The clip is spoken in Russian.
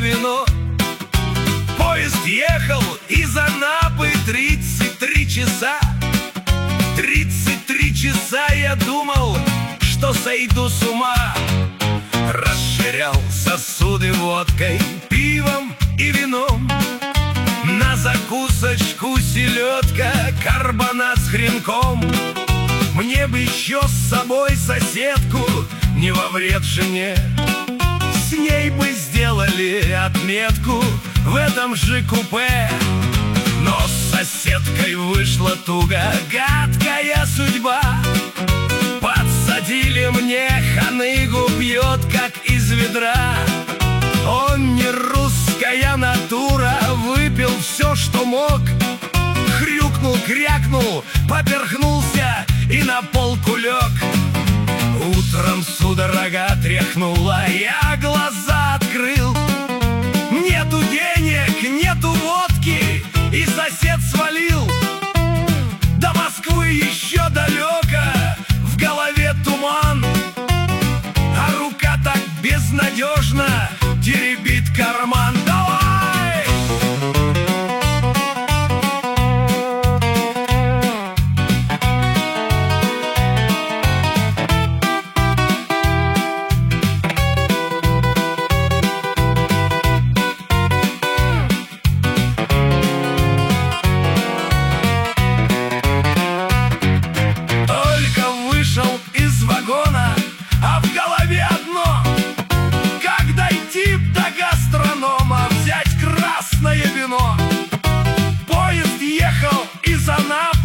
вино. Поезд ехал из Анапы 33 часа. 33 часа я думал, что сойду с ума. Расширял сосуды водкой, пивом и вином. На закусочку селедка, карбонат с хренком. Мне бы еще с собой соседку, не во вред жене. С ней бы сделали отметку в этом же купе. Но с соседкой вышла туго, гадкая судьба. Подсадили мне ханыгу, пьет как из ведра. Он не русская натура, выпил все, что мог. Хрюкнул, крякнул, поперхнулся и на полку лег. Утром судорога тряхнула, я глаза открыл. Нету денег, нету водки, и сосед свалил. До Москвы еще далеко, в голове туман, а рука так безнадежно теребит карман. Давай! А в голове одно: как дойти до гастронома, взять красное вино. Поезд ехал из Анапы